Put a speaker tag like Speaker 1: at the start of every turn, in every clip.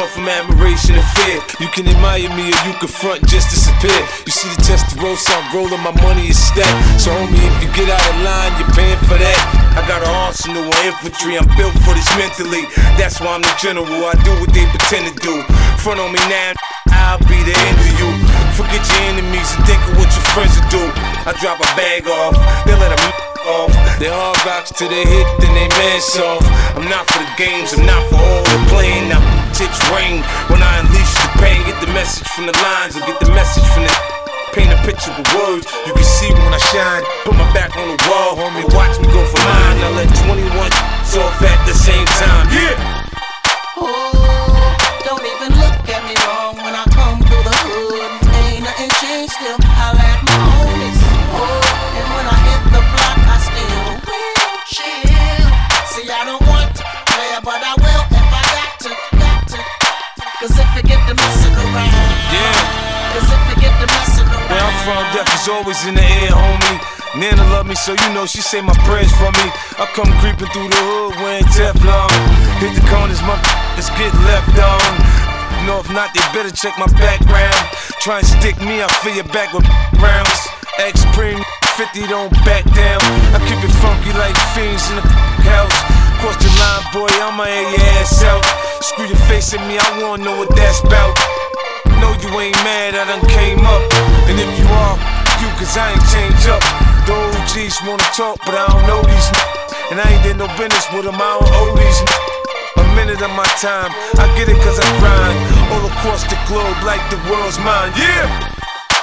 Speaker 1: from admiration and fear. You can admire me or you can front and just disappear. You see the Testarossa, I'm rolling, my money is stacked. So homie, if you get out of line, you're paying for that. I got an arsenal of infantry, I'm built for this mentally. That's why I'm the general, I do what they pretend to do. Front on me now, I'll be the end of you. Forget your enemies and think of what your friends will do. I drop a bag off, they let them off. They hard rocks till they hit, then they man soft. I'm not for the games, I'm not for all the playing. Now tips rain when I unleash the pain. Get the message from the lines or get the message from the paint a picture with words. You can see when I shine. Put my back on the wall, homie, watch me go for mine. I let 21 off at the same time, yeah.
Speaker 2: Oh, don't even look at me wrong when I come through the hood. Ain't nothing changed, still holla at my homies. Oh, and when I hit the block, I still will chill. See, I don't want to play, but I will if I got to. Cause if you get to messing around,
Speaker 1: yeah.
Speaker 2: Cause if you get to messing around.
Speaker 1: Where I'm from, death is always in the air, homie. Nana love me, so you know she say my prayers for me. I come creeping through the hood wearing Teflon. Hit the corners, my let's get left on. No, if not, they better check my background. Try and stick me, I fill your back with rounds. X-Preme 50, don't back down. I keep it funky like fiends in the house. Cross the line, boy, I'ma air your ass out. Screw your face at me, I wanna know what that's about. No, you ain't mad, I done came up. And if you are, you, cause I ain't changed up. The OGs wanna talk, but I don't know these and I ain't did no business with them, I don't owe these a minute of my time. I get it cause I grind all across the globe like the world's mine, yeah.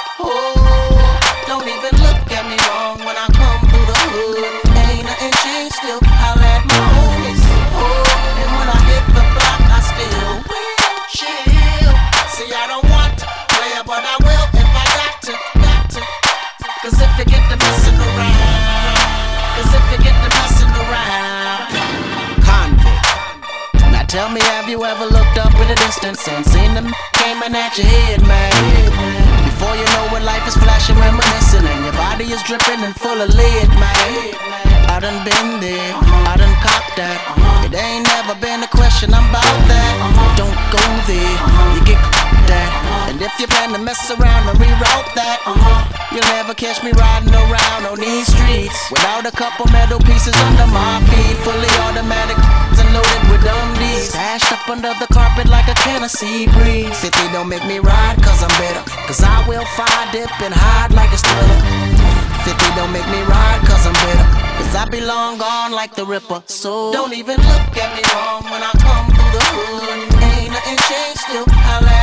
Speaker 2: Oh, don't even look at me wrong when I come through the hood. Ain't nothing changed, still holla at my homies. Oh, and when I hit the block, I still will chill. See, I don't want to play, but I will if I got to. Cause if you get to messing around, cause if you get to messing around. Convict. Now tell me, have you ever looked up in the distance and seen them coming at your head, man? Before you know it, life is flashing, reminiscing, and your body is dripping and full of lead, man. I done been there, I done copped that. It ain't never been a question, I'm about that. Don't go there, you get that. And if you plan to mess around and reroute that, you'll never catch me riding around on these streets without a couple metal pieces under my feet. Fully automatic and loaded with dummies, stashed up under the carpet like a can of sea breeze. 50 don't make me ride cause I'm better, cause I will fire dip and hide like a Thriller. 50 don't make me ride cause I'm better, cause I be long gone like the Ripper. So don't even look at me wrong when I come through the hood. Ain't nothing changed, still holla